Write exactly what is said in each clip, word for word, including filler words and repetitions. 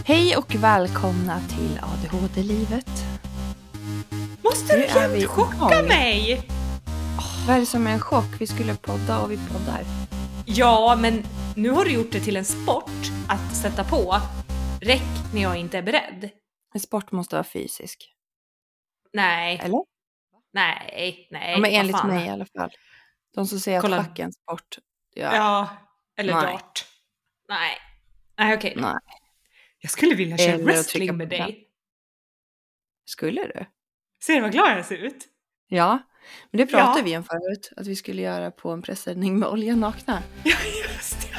Hej och välkomna till A D H D-livet. Måste du jämt chocka mig? Oh, vad är det som är en chock? Vi skulle podda och vi poddar. Ja, men nu har du gjort det till en sport att sätta på. Räck när jag inte är beredd. En sport måste vara fysisk. Nej. Eller? Nej, nej. Ja, men enligt mig i alla fall. De som säger Kolla. att schack är en sport. Ja, ja eller nej. dart. Nej. Nej, okej. Nej. Jag skulle vilja köra Eller wrestling med dig. Den. Skulle du? Ser du vad glad jag ser ut? Ja, men det pratade Ja. vi om förut. Att vi skulle göra på en pressändning med olja nakna. Ja, just det.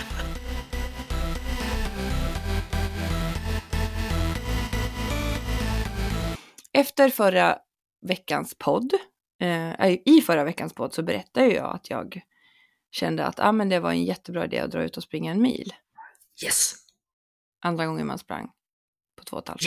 Efter förra veckans podd, eh, i förra veckans podd så berättade jag att jag kände att ah, men det var en jättebra idé att dra ut och springa en mil. Yes. Andra gången man sprang på två och ett halvt. Ja.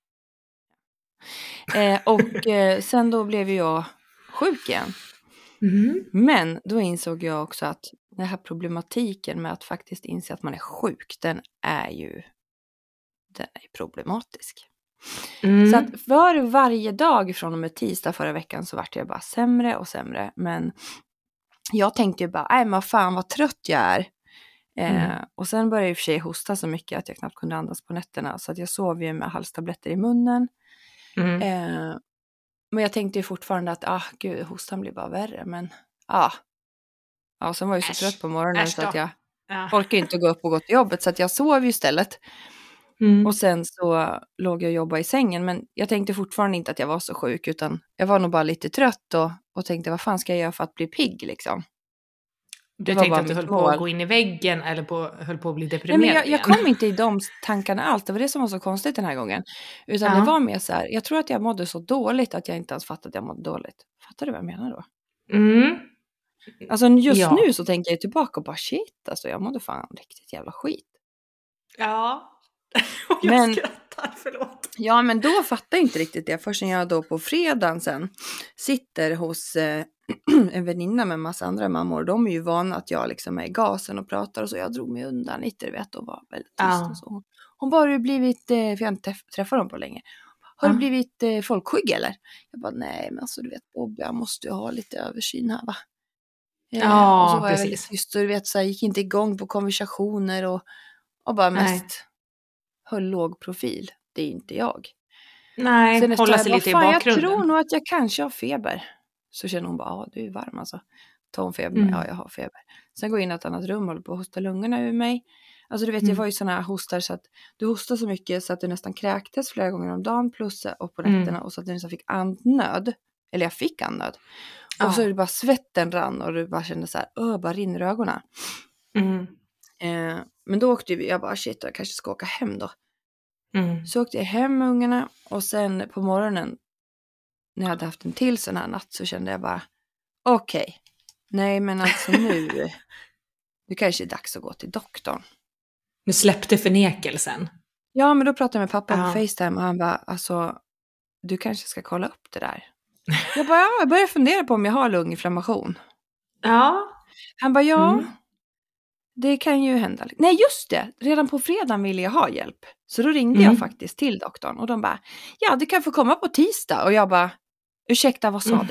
Eh, och eh, sen då blev jag sjuk igen. Mm. Men då insåg jag också att den här problematiken med att faktiskt inse att man är sjuk, den är ju den är problematisk. Mm. Så att för varje dag från och med tisdag förra veckan så vart jag bara sämre och sämre. Men jag tänkte ju bara, nej men fan vad trött jag är. Eh, Mm. och sen började jag i och för sig hosta så mycket att jag knappt kunde andas på nätterna. Så att jag sov ju med halstabletter i munnen. Mm. Eh, men jag tänkte ju fortfarande att, ah gud, hostan blir bara värre. Men, ah. Ja, sen var jag så Äsch. trött på morgonen Äsch så att jag Ja. orkade inte gå upp och gå till jobbet. Så att jag sov ju istället. Mm. Och sen så låg jag och jobbade i sängen. Men jag tänkte fortfarande inte att jag var så sjuk. Utan jag var nog bara lite trött och, och tänkte, vad fan ska jag göra för att bli pigg liksom? Du var tänkte bara att du mitt höll på mål. att gå in i väggen eller på, höll på att bli Nej, deprimerad men jag, jag igen. kom inte i de tankarna alls. Det var det som var så konstigt den här gången. Utan Ja. det var mer så här. Jag tror att jag mådde så dåligt att jag inte ens fattade att jag mådde dåligt. Fattar du vad jag menar då? Mm. Alltså just Ja. nu så tänker jag tillbaka och bara shit. Alltså jag mådde fan riktigt jävla skit. Ja. Och jag Men- skrattar, förlåt. Ja, men då fattar jag inte riktigt det. Först när jag då på fredagen sen sitter hos eh, en väninna med en massa andra mammor. De är ju vana att jag liksom är i gasen och pratar och så. Jag drog mig undan lite, du vet, och var väldigt tyst Ja. och så. Hon, hon bara, har du blivit, eh, för jag har inte träff- träffat dem på länge. Har Ja. du blivit eh, folkskygg eller? Jag bara, nej men alltså du vet Bob, jag måste ju ha lite översyn här va. Eh, Ja, och så var jag precis. väldigt tyst och du vet, så här, gick inte igång på konversationer och, och bara Nej. mest höll låg profil. Det är inte jag. Nej, Sen efter hålla jag sig bara, lite i fan, bakgrunden. jag tror nog att jag kanske har feber. Så känner hon bara, ja du är varm alltså. Tar hon feber? Mm. Ja, jag har feber. Sen går jag in i ett annat rum och håller på att hosta lungorna ur mig. Alltså du vet, Mm. jag var ju sådana här hostar så att du hostar så mycket så att du nästan kräktes flera gånger om dagen plus och på Mm. nätterna och så att du nästan fick andnöd. Eller jag fick andnöd. Och Ja. så är det bara svetten rann och du bara kände så här, öh, bara rinner i ögonen. Mm. Eh, men då åkte vi, jag bara shit, jag kanske ska åka hem då. Mm. Så åkte jag hem med ungarna och sen på morgonen när jag hade haft en till sån här natt så kände jag bara okej, okay, nej men alltså nu det kanske är dags att gå till doktorn. Nu släppte förnekelsen. Ja, men då pratade jag med pappa Ja. på FaceTime och han bara, alltså du kanske ska kolla upp det där. Jag bara, ja, jag börjar fundera på om jag har lunginflammation. Ja. Han bara, ja, Mm. det kan ju hända. Nej, just det. Redan på fredagen ville jag ha hjälp. Så då ringde Mm. jag faktiskt till doktorn. Och de bara, ja, du kan få komma på tisdag. Och jag bara, ursäkta, vad sa Mm. du?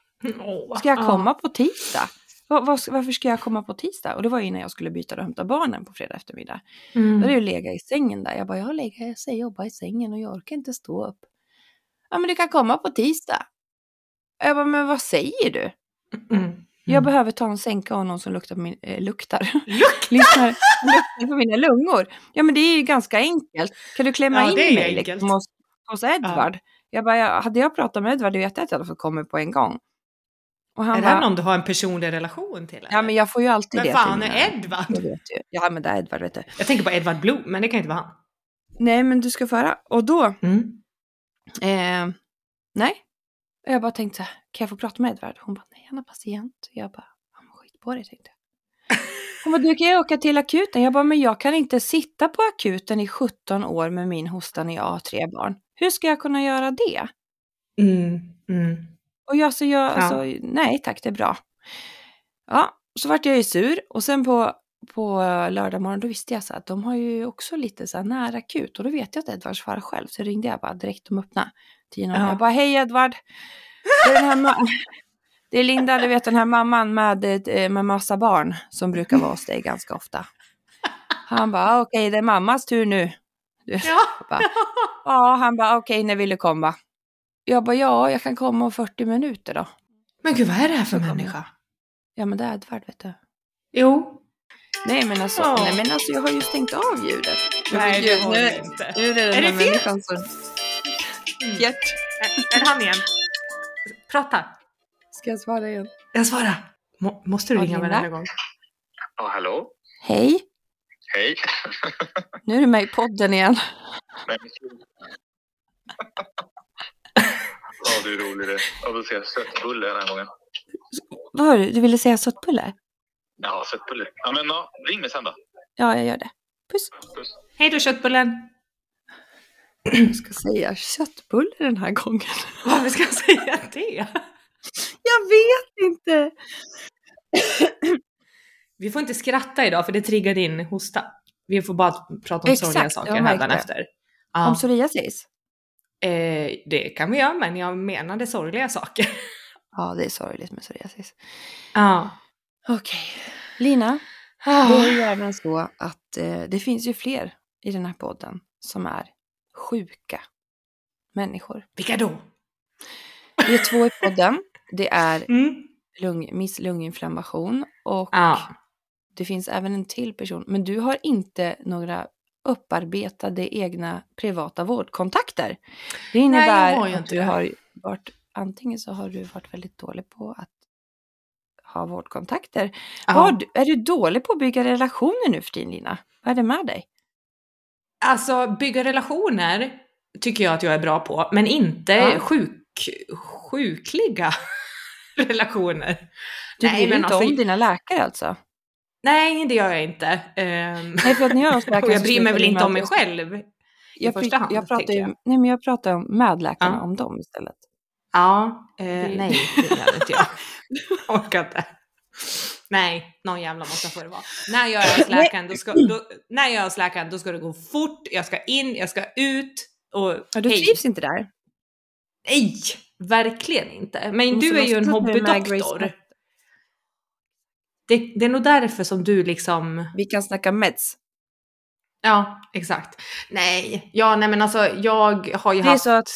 Åh, Ska jag ja. komma på tisdag? Var, var, varför ska jag komma på tisdag? Och det var ju när jag skulle byta och hämta barnen på fredag eftermiddag. Mm. Då är det ju lägga i sängen där. Jag bara, jag har legat, jag säger jobba i sängen och jag orkar inte stå upp. Ja, men du kan komma på tisdag. Jag bara, men vad säger du? Mm. Jag behöver ta en sänka och någon som luktar på min, äh, luktar. Lukt! Lyssnar, luktar på mina lungor. Ja, men det är ju ganska enkelt. Kan du klämma Ja, in det är mig enkelt. liksom, hos, hos Edvard? Jag bara, jag, hade jag pratat med Edvard, det vet jag att jag hade fått komma på en gång. Och han Är det bara, här någon du har en personlig relation till? Eller? ja men jag får ju alltid Men det. fan till är mina- Edvard? Jag vet ju. Ja, men det är Edvard, vet du. Jag tänker på Edvard Blom, men det kan inte vara han. Nej, men du ska föra. Och då, Mm. eh, nej. Jag bara tänkte så här, kan jag få prata med Edvard? Hon bara, nej, han har patient. Jag bara, ja, men skit på det, tänkte jag. Hon bara, du kan ju åka till akuten. Jag bara, men jag kan inte sitta på akuten i sjutton år med min hosta när jag har tre barn. Hur ska jag kunna göra det? Mm. Mm. Och jag så jag, Ja. alltså, nej tack, det är bra. Ja, så vart jag ju sur. Och sen på, på lördag morgon, då visste jag så att de har ju också lite så här nära akut. Och då vet jag att Edvards far själv. Så ringde jag bara direkt om öppna. Ja. Jag bara, hej Edvard. Det är, den här ma- det är Linda, du vet den här mamman med, med massa barn. Som brukar vara hos dig ganska ofta. Han bara, okej okay, det är mammas tur nu. Ja. Bara, ja, han bara, okej okay, när vill du komma? Jag bara, ja jag kan komma om fyrtio minuter då. Men gud, vad är det här för människa? Ja men det är Edvard, vet du. Jo. Nej men alltså, oh. nej, men alltså jag har ju stängt av ljudet. Nej det har du inte. Nu är det den är här det människan som... Hjärt. Är, är han igen? Prata. Ska jag svara igen? Jag svarar. Må, måste du ringa varenda gång? Ja, oh, hallå? Hej. Hej. Nu är du med i podden igen. Nej, ja, du är rolig det. Ja, då ser jag sötbulle den här gången. Vad har du? Du ville säga sötbulle? Ja, sötbulle. Ja, men ja, ring mig sen då. Ja, jag gör det. Puss. Puss. Hej då, köttbullen. Jag ska säga köttbulle den här gången. Varför ska jag säga det? Jag vet inte. Vi får inte skratta idag för det triggar din hosta. Vi får bara prata om Exakt, sorgliga saker här efter. Ja. Om psoriasis? Eh, det kan vi göra, men jag menade sorgliga saker. Ja, det är sorgligt med psoriasis. Ja. Okej. Okay. Lina, ah. det är ju även så att eh, det finns ju fler i den här podden som är sjuka människor. Vilka då? Det är två i podden. Det är mm. lung, miss lunginflammation och ah. det finns även en till person. Men du har inte några upparbetade egna privata vårdkontakter. Det innebär Nej, att du har varit, antingen så har du varit väldigt dålig på att ha vårdkontakter. Vad, är du dålig på att bygga relationer nu för din Lina? Vad är det med dig? Alltså bygga relationer tycker jag att jag är bra på. Men inte ja. sjuk, sjukliga relationer. Du Nej, bryr men inte alltså, om dina läkare alltså? Nej, det gör jag inte. Um, nej, för att när jag, och jag bryr mig väl inte om mig själv i jag, första hand. Jag pratar, ju, jag. Nej, men jag pratar om med läkarna ja. om dem istället. Ja, eh, det... nej, det gör inte jag. Jag orkar inte. Nej, någon jävla måste få det vara. När jag är hos läkaren, då ska, då, när jag är hos läkaren, då ska det gå fort. Jag ska in, jag ska ut. Och, ja, du trivs inte där? Nej, verkligen inte. Men du är ju en hobbydoktor. Det, det är nog därför som du liksom... Vi kan snacka meds. Ja, exakt. Nej, ja, nej men alltså jag har ju det haft... Det är så att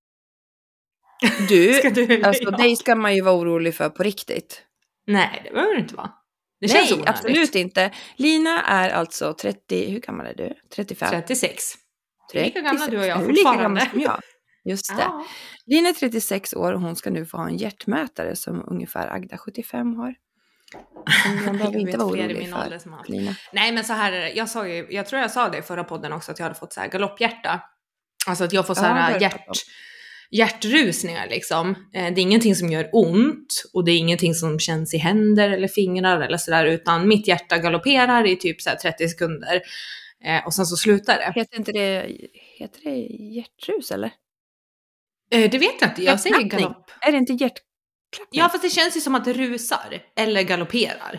du, du alltså ja. dig ska man ju vara orolig för på riktigt. Nej, det behöver det inte vara. Det nej, känns onödigt. Absolut inte. Lina är alltså trettio, hur gammal är du? trettiofem? trettiosex. trettiosex. Lika gamla du och jag är fortfarande. Lika gammal som jag. Just det. Ja. Lina är trettiosex år och hon ska nu få ha en hjärtmätare som ungefär Agda sjuttiofem har. Man behöver inte vara orolig för Lina. Nej, men så här är det. Jag, sa ju, jag tror jag sa det i förra podden också att jag hade fått så här galopphjärta. Alltså att jag får så här ja, hjärt, hjärtrusningar liksom. Det är ingenting som gör ont och det är ingenting som känns i händer eller fingrar eller sådär, utan mitt hjärta galopperar i typ så här trettio sekunder och sen så slutar det. Heter inte det, heter det hjärtrus eller? Det vet jag inte, jag säger galopp. Är det inte hjärt? Ja, fast det känns ju som att det rusar eller galopperar.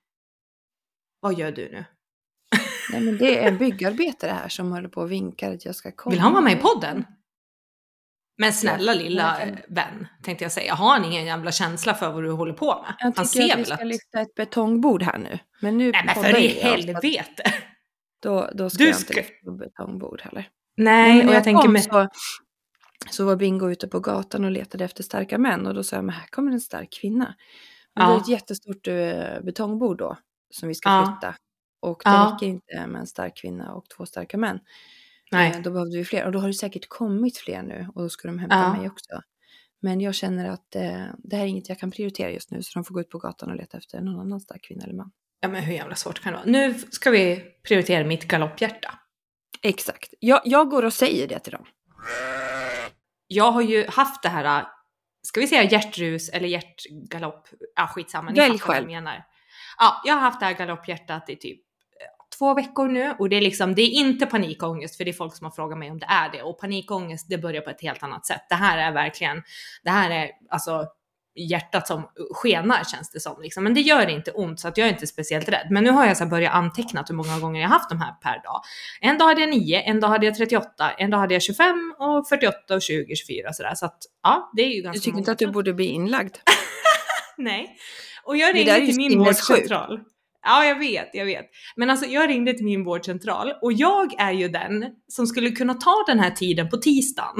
Vad gör du nu? Nej, men det är en byggarbetare här som håller på och vinkar att jag ska komma. Vill han vara med i podden? Men snälla lilla vän, tänkte jag säga. Har han ingen jävla känsla för vad du håller på med? Jag han tycker att vi ska att... lyfta ett betongbord här nu. Men nu Nej, men för i helvete. Då, då ska du jag ska... inte lyfta ett betongbord heller. Nej, Nej och jag, jag tänker med... Så... Så var Bingo ute på gatan och letade efter starka män. Och då sa jag, men här kommer en stark kvinna. Men ja. Det är ett jättestort uh, betongbord då. Som vi ska ja. flytta. Och det ja. räcker inte med en stark kvinna och två starka män. Nej. Uh, då behövde vi fler. Och då har det säkert kommit fler nu. Och då ska de hämta ja. mig också. Men jag känner att uh, det här är inget jag kan prioritera just nu. Så de får gå ut på gatan och leta efter någon annan stark kvinna eller man. Ja, men hur jävla svårt kan det vara? Nu ska vi prioritera mitt galopphjärta. Exakt. Jag, jag går och säger det till dem. Jag har ju haft det här, ska vi säga hjärtrus eller hjärtgalopp, ja skitsamma, ni Välj fattar vad jag menar. Ja, jag har haft det här galopphjärtat i typ två veckor nu och det är liksom, det är inte panikångest för det är folk som har frågat mig om det är det och panikångest det börjar på ett helt annat sätt. Det här är verkligen, det här är alltså hjärtat som skenar känns det som. Liksom. Men det gör inte ont så att jag är inte speciellt rädd. Men nu har jag så börjat anteckna hur många gånger jag haft de här per dag. En dag hade jag nio, en dag hade jag trettioåtta, en dag hade jag tjugofem och fyrtioåtta och tjugo, tjugofyra sådär. Så att ja, det är ju ganska. Du tycker inte att du borde bli inlagd? Nej. Och jag ringde till min vårdcentral. Ja, jag vet, jag vet. Men alltså jag ringde till min vårdcentral och jag är ju den som skulle kunna ta den här tiden på tisdagen.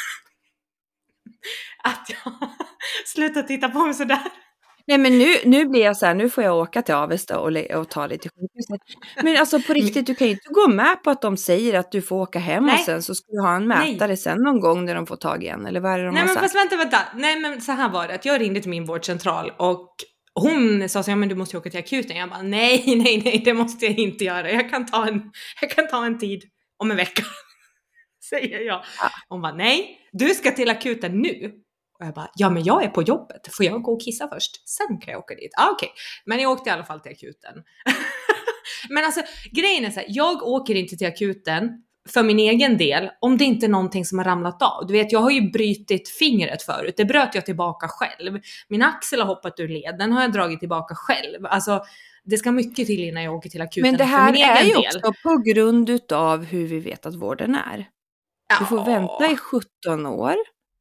Att jag slutar titta på mig sådär. Nej, men nu, nu blir jag så här, nu får jag åka till Avesta och, le- och ta dig till sjukhuset. Men alltså på riktigt, du kan ju inte gå med på att de säger att du får åka hem. Nej. Och sen så ska du ha en mätare. Nej. Sen någon gång när de får tag igen. Eller vad är det de Nej, har men sagt? fast vänta, vänta. Nej, men så här var det. Att jag ringde till min vårdcentral och hon sa så, ja men du måste ju åka till akuten. Jag bara, nej, nej, nej, det måste jag inte göra. Jag kan ta en, jag kan ta en tid om en vecka. Säger jag. Ja. Hon bara, nej, du ska till akuten nu. Och jag bara, ja men jag är på jobbet. Får jag gå och kissa först? Sen kan jag åka dit. Ah, okej. Okay. Men jag åkte i alla fall till akuten. Men alltså, grejen är så här, jag åker inte till akuten för min egen del om det inte är någonting som har ramlat av. Du vet, jag har ju brytit fingret förut. Det bröt jag tillbaka själv. Min axel har hoppat ur led. Den har jag dragit tillbaka själv. Alltså, det ska mycket till innan jag åker till akuten. Men det här för min är egen ju del. också på grund av hur vi vet att vården är. Ja. Du får vänta i sjutton år.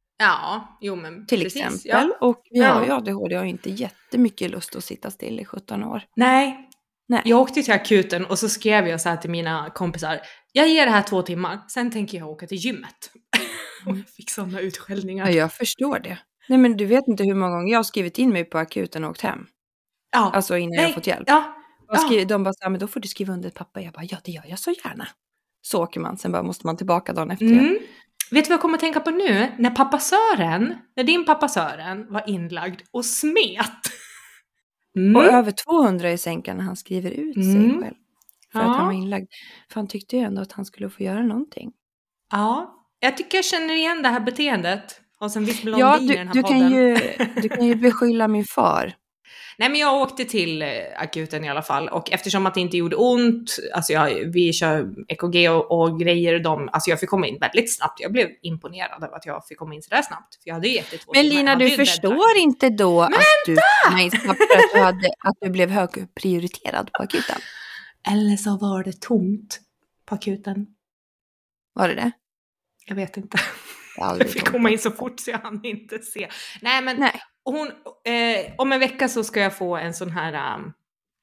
Ja, jo men till precis, exempel. Ja. Och vi har ju ja. A D H D och har inte jättemycket lust att sitta still i sjutton år. Nej. Nej. Jag åkte till akuten och så skrev jag så här till mina kompisar. Jag ger det här två timmar. Sen tänker jag åka till gymmet. Och jag fick sådana utskällningar. Ja, jag förstår det. Nej, men du vet inte hur många gånger jag har skrivit in mig på akuten och åkt hem. Ja. Alltså innan Nej. jag har fått hjälp. Ja. Ja. Skrivit, de bara så här, men då får du skriva under ett papper. Jag bara, ja det gör jag så gärna. Så åker man, sen bara måste man tillbaka dagen efter. Mm. Vet du vad jag kommer att tänka på nu? När pappa Sören, när din pappa Sören var inlagd och smet. Mm. Och över tvåhundra i sänkan när han skriver ut mm. sig själv. För ja. att han var inlagd. För han tyckte ju ändå att han skulle få göra någonting. Ja, jag tycker jag känner igen det här beteendet. Och sen viss blondin ja, du, i den här du podden. Kan ju, du kan ju beskylla min far. Nej, men jag åkte till akuten i alla fall. Och eftersom att det inte gjorde ont, alltså jag, vi kör E K G och, och grejer, de, alltså jag fick komma in väldigt snabbt. Jag blev imponerad av att jag fick komma in så där snabbt. För jag hade ju jättetvå Men Lina, du förstår inte då men att vänta! Du kom in snabbt för att du, hade, att du blev högprioriterad på akuten. Eller så var det tomt på akuten. Var det det? Jag vet inte. Jag, jag fick komma in så fort så jag hann inte se. Nej, men Nej. Hon, eh, om en vecka så ska jag få en sån här um,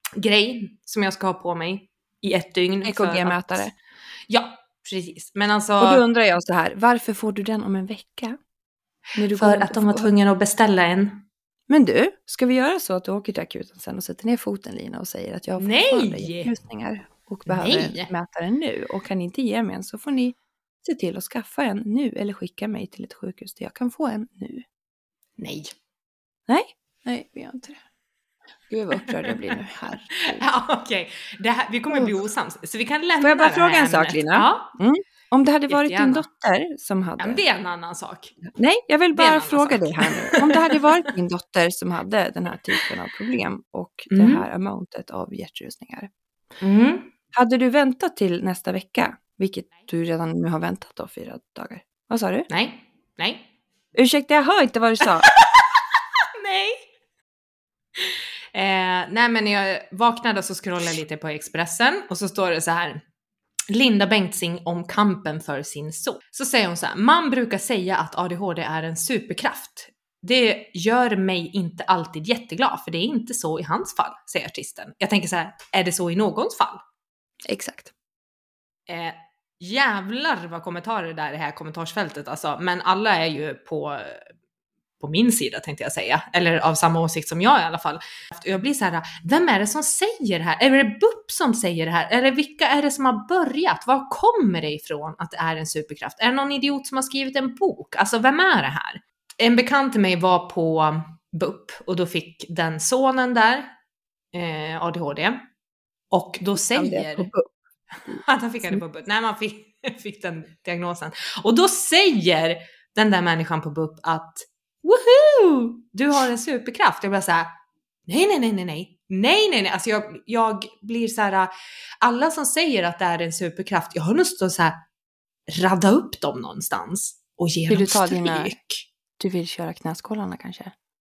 grej som jag ska ha på mig i ett dygn. E K G-mätare. Att, ja, precis. Men alltså, och då undrar jag så här, varför får du den om en vecka? När du för att de var tvungna att beställa en. Men du, ska vi göra så att du åker till akuten sen och sätter ner foten, Lina, och säger att jag har fortfarande ljusningar och behöver Nej. mätaren nu och kan inte ge mig en, så får ni se till att skaffa en nu eller skicka mig till ett sjukhus där jag kan få en nu. Nej. Nej, nej, vi gör inte det. Gud vad upprörd jag blir nu här. Ja, okej. Okay. Vi kommer bli osams. Så vi kan lämna Får jag bara fråga en ämnet. sak, Lina? Ja. Mm. Om det hade varit Jättegärna. din dotter som hade... Ja, men det är en annan sak. Nej, jag vill bara fråga sak. dig här nu. Om det hade varit din dotter som hade den här typen av problem och mm. det här amountet av hjärtrusningar. Mm. Hade du väntat till nästa vecka? Vilket du redan nu har väntat då, fyra dagar. Vad sa du? Nej, nej. Ursäkta, jag hör inte vad du sa. Nej. Eh, nej, men när jag vaknade så scrollade jag lite på Expressen och så står det så här: Linda Bengtzing om kampen för sin son. Så säger hon så här: man brukar säga att A D H D är en superkraft. Det gör mig inte alltid jätteglad, för det är inte så i hans fall, säger artisten. Jag tänker så här, är det så i någons fall? Exakt. Eh, jävlar vad kommentarer där i det här kommentarsfältet alltså. Men alla är ju på på min sida, tänkte jag säga. Eller av samma åsikt som jag i alla fall. Jag blir så här, vem är det som säger det här? Är det B U P som säger det här? Eller vilka är det som har börjat? Var kommer det ifrån att det är en superkraft? Är det någon idiot som har skrivit en bok? Alltså, vem är det här? En bekant till mig var på B U P och då fick den sonen där eh, A D H D. Och då säger... På B U P. Han fick det på B U P. Nej, man fick, fick den diagnosen. Och då säger den där människan på B U P att woohoo! Du har en superkraft. Jag blir så här, nej, nej, nej, nej, nej. Nej, nej, nej. Alltså jag, jag blir så här, alla som säger att det är en superkraft, jag har lust att så här radda upp dem någonstans och ge vill dem du ta stryk. Dina, du vill köra knäskålarna kanske?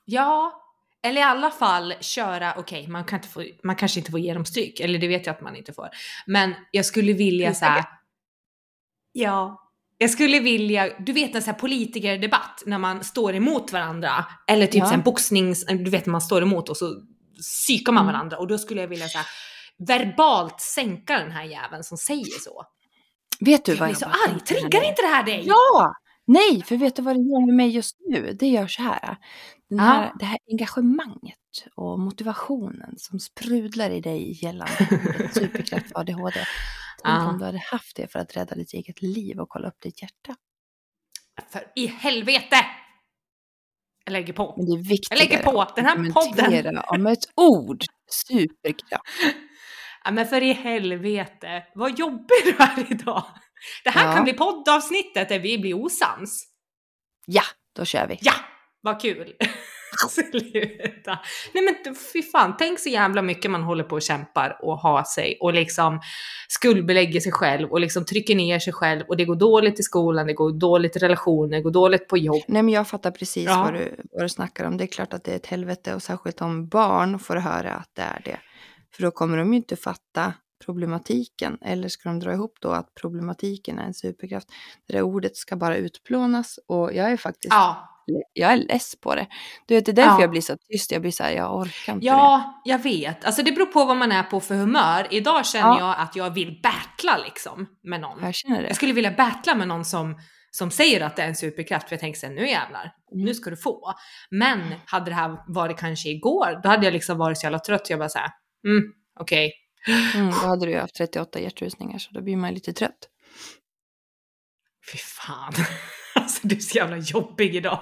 Ja, eller i alla fall köra, okej, okay, man, kan inte få, man kanske inte får ge dem stryk, eller det vet jag att man inte får. Men jag skulle vilja så här, ja, jag skulle vilja, du vet en sån här politikerdebatt när man står emot varandra, eller typ Ja. så här boxnings, du vet när man står emot och så psykar man Mm. varandra, och då skulle jag vilja så här, verbalt sänka den här jäveln som säger så. Vet du Jag vad blir jag så bara arg, tänkte triggar här? inte det här dig? Ja! Nej, för vet du vad det gör med mig just nu? Det gör så här. Den här Ja. det här engagemanget och motivationen som sprudlar i dig gällande ordet superkraft för A D H D. Tänk Ja. om du hade haft det för att rädda ditt eget liv och kolla upp ditt hjärta. För i helvete! Jag lägger på. Men det är viktigare Jag lägger på den här att podden. kommentera om ett ord. Superkraft. Ja, men för i helvete, vad jobbig du är idag. Det här Ja. kan bli poddavsnittet där vi blir osams. Ja, då kör vi. Ja, vad kul. Sluta. Nej men fy fan, tänk så jävla mycket man håller på och kämpar och har sig och liksom skuldbelägger sig själv och liksom trycker ner sig själv, och det går dåligt i skolan, det går dåligt i relationer, det går dåligt på jobb. Nej, men jag fattar precis Ja. vad, du, vad du snackar om. Det är klart att det är ett helvete, och särskilt om barn får höra att det är det. För då kommer de ju inte fatta problematiken. Eller ska de dra ihop då att problematiken är en superkraft. Det där ordet ska bara utplånas, och jag är faktiskt Ja. jag är less på det. Du vet, det är därför Ja. jag blir så tyst. Jag blir så här, jag orkar inte det. Ja, jag vet. Alltså det beror på vad man är på för humör. Idag känner Ja. jag att jag vill battla liksom med någon. Jag känner det. Jag skulle vilja battla med någon som, som säger att det är en superkraft, för jag tänker sen, nu jävlar, Mm. nu ska du få. Men hade det här varit kanske igår, då hade jag liksom varit så jävla trött, jag bara såhär, mm, okej. Okay. Mm, då hade du ju haft trettioåtta hjärtrusningar, så då blir man lite trött. Fy fan. Alltså du är så jävla jobbig idag.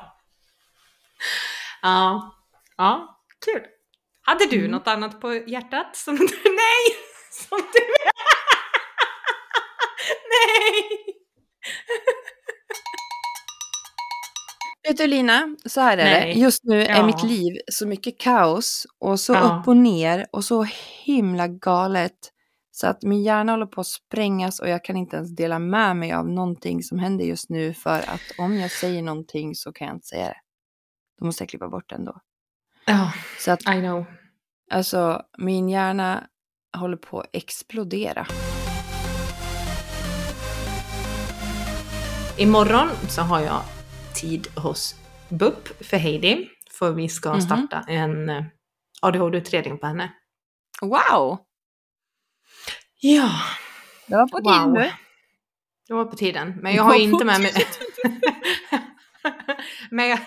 Ja, ja, kul. Hade du Mm. något annat på hjärtat som du, nej, som du, nej. Vet du Lina, så här är Nej. det. Just nu Ja. är mitt liv så mycket kaos och så Ja. upp och ner och så himla galet. Så att min hjärna håller på att sprängas, och jag kan inte ens dela med mig av någonting som händer just nu, för att om jag säger någonting så kan jag inte säga det. Då måste jag klippa bort det ändå. Ja, Så att I know. alltså min hjärna håller på att explodera. Imorgon så har jag tid hos B U P för Heidi, för vi ska Mhm. starta en eh, A D H D-utredning på henne. Wow! Ja, Det var på Wow. tiden nu. det var på tiden. Men jag har ju inte med mig... Men jag...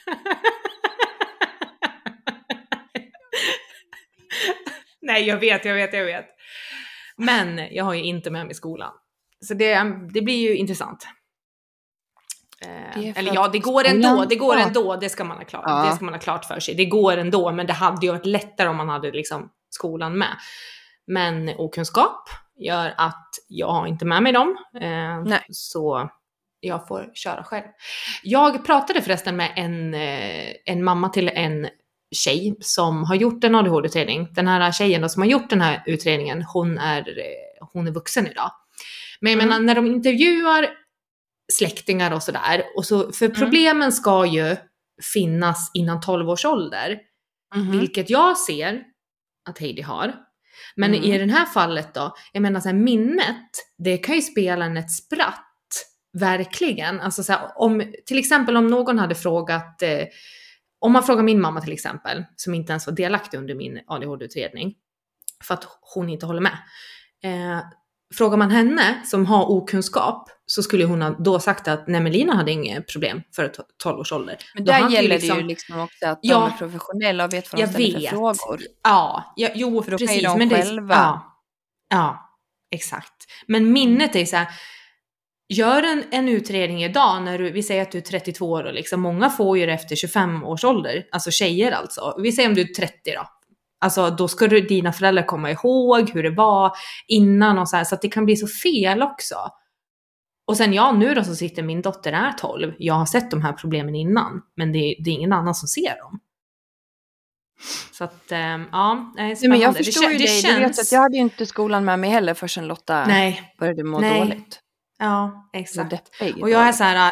Nej, jag vet, jag vet, jag vet. Men jag har ju inte med mig skolan. Så det, det blir ju intressant. Det Eh, är för eller att ja, det går ändå, skolan- det går ja. ändå, det ska man ha klart, Ja. det ska man ha klart för sig. Det går ändå, men det hade ju varit lättare om man hade liksom skolan med. Men okunskap gör att jag har inte med mig dem. Eh, Nej. så jag får köra själv. Jag pratade förresten med en, eh, en mamma till en tjej som har gjort en A D H D-utredning. Den här tjejen då, som har gjort den här utredningen, hon är, eh, hon är vuxen idag. Men jag Mm. menar, när de intervjuar släktingar och sådär, och så, för problemen ska ju finnas innan tolv års ålder, Mhm. vilket jag ser att Heidi har. Men Mm. i det här fallet då, jag menar så här, minnet, det kan ju spela en ett spratt, verkligen. Alltså så här, om, till exempel om någon hade frågat, eh, om man frågar min mamma till exempel, som inte ens var delaktig under min A D H D-utredning, för att hon inte håller med. Eh, frågar man henne som har okunskap, så skulle hon ha då sagt att nej, men Lina hade inget problem för tolv års ålder. Men Då där hade gäller liksom- det ju liksom också att Ja. de är professionella och vet vad de Jag ställer vet. för frågor. Ja, ja, jo För då kan ju precis. de men det är, själva- ja, ja, exakt. Men minnet är så här, gör en, en utredning idag när du, vi säger att du är trettiotvå år och liksom, många får ju det efter tjugofem års ålder, alltså tjejer alltså. Vi säger om du är trettio då. Alltså då ska du, dina föräldrar komma ihåg hur det var innan och så här, så att det kan bli så fel också. Och sen ja, nu då så sitter min dotter är tolv. Jag har sett de här problemen innan, men det, det är ingen annan som ser dem. Så att, ähm, ja, det är Nej, spännande. men jag förstår det, ju det dig. känns... Du vet att jag hade ju inte skolan med mig heller förrän Lotta Nej, började må Nej. dåligt. ja, Så exakt. deppig. Och jag är så här,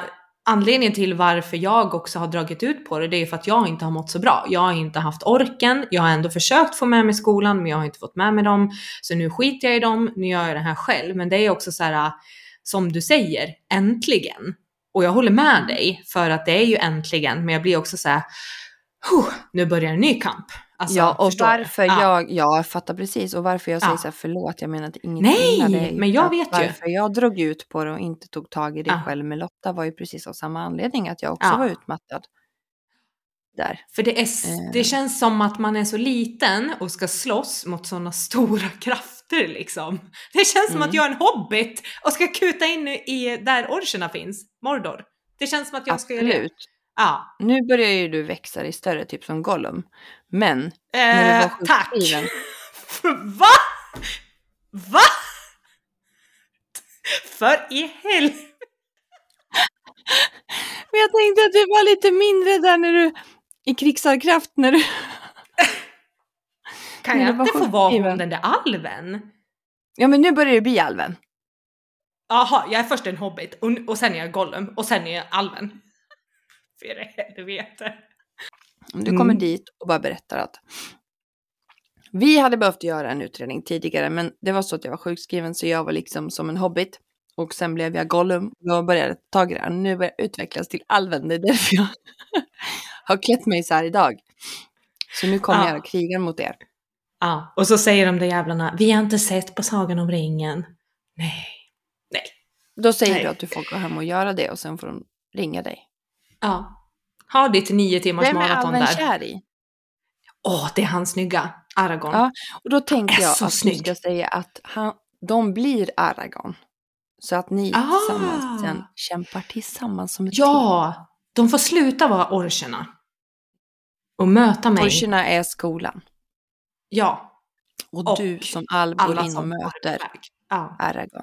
anledningen till varför jag också har dragit ut på det, det är för att jag inte har mått så bra. Jag har inte haft orken, jag har ändå försökt få med mig skolan, men jag har inte fått med mig dem. Så nu skiter jag i dem, nu gör jag det här själv. Men det är också så här, som du säger, äntligen. Och jag håller med dig, för att det är ju äntligen, men jag blir också så här, nu börjar en ny kamp. Alltså, ja, och varför ja. jag, ja, jag fattar precis. Och varför jag säger Ja. så här, förlåt, jag menar att inget Nej, det är ju men jag att vet ju. varför jag drog ut på det och inte tog tag i det Ja. själv med Lotta var ju precis av samma anledning, att jag också Ja. var utmattad. Där. För det, är, det känns som att man är så liten och ska slåss mot sådana stora krafter liksom. Det känns som Mm. att jag är en hobbit och ska kuta in i där orcherna finns, Mordor. Det känns som att jag ska göra det. Absolut. Ja. Nu börjar ju du växa i större, typ som Gollum. Men, Eh, när du var tack! sjukskriven. Va? Va? För i helvete! Men jag tänkte att du var lite mindre där när du, i krigsarkraft, när du... Kan när jag du var inte få vara sjukskriven. hon den där alven? Ja, men nu börjar du bli alven. Jaha, jag är först en hobbit och, och sen är jag Gollum och sen är jag alven. För helvete. Du kommer Mm. dit och bara berättar att vi hade behövt göra en utredning tidigare, men det var så att jag var sjukskriven, så jag var liksom som en hobbit. Och sen blev jag Gollum. Då började jag ta det. Nu börjar jag utvecklas till alven. Det är därför jag har klätt mig så här idag. Så nu kommer Ja. jag och krigar mot er. Ja, och så säger de där jävlarna, vi har inte sett på Sagan om ringen. Nej, nej. Då säger Nej. du att du får gå hem och göra det, och sen får de ringa dig. Ja, ha ditt nio timmars Vem är maraton alven där. kär i? Åh, det är han snygga, Aragorn. Ja, och då tänkte är jag så att snygg. du ska säga att han, de blir Aragorn. Så att ni Ah. tillsammans sen kämpar tillsammans som ett team. Ja, de får sluta vara orcherna. Och möta mig. Orcherna är skolan. Ja. Och, Och du som alv går alla in och som möter Ja. Aragorn.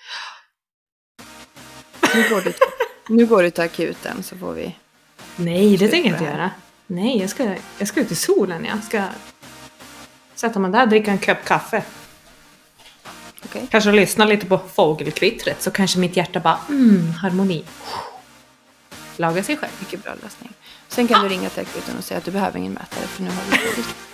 Nu går, du till, nu går du till akuten, så får vi... Nej, det tänker jag inte det här. göra. Nej, jag ska, jag ska ut i solen. Jag ska sätta mig där och dricka en kopp kaffe. Okej. Kanske lyssna lite på fågelkvittret, så kanske mitt hjärta bara, mm, harmoni. Laga sig själv. Mycket bra lösning. Sen kan du ringa till akuten och säga att du behöver ingen mätare, för nu har vi tagit.